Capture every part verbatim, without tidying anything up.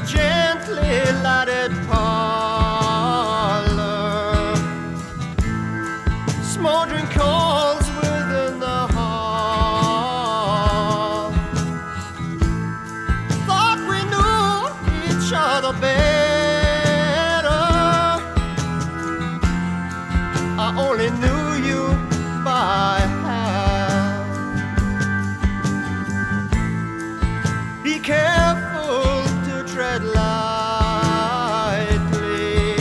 gently lighted parlor, smoldering coals within the hall. Thought we knew each other better. I only knew you by half. Be careful to tread lightly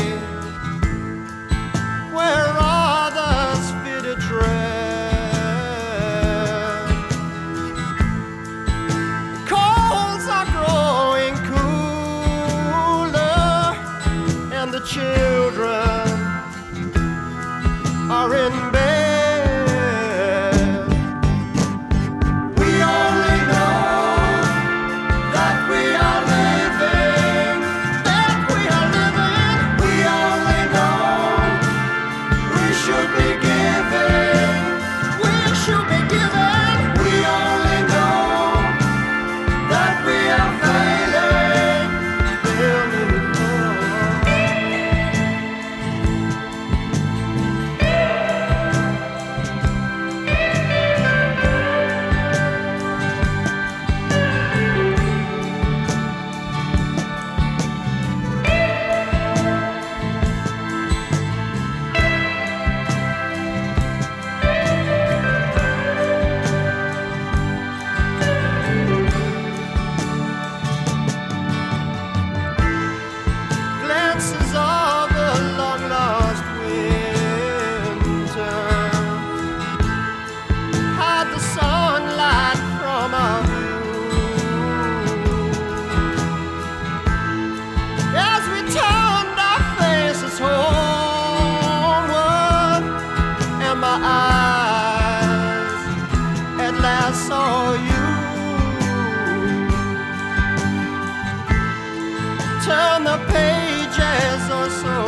where others fear to tread. Coals are growing cooler, and the children are in bed. We only know that we are living, that we are living. We only know we should be giving, we should be giving. We only know that we are failing, failing glances of the long lost winter hide the sunlight from our view. As we turned our faces homeward, and my eyes at last saw you. Turn the pages or so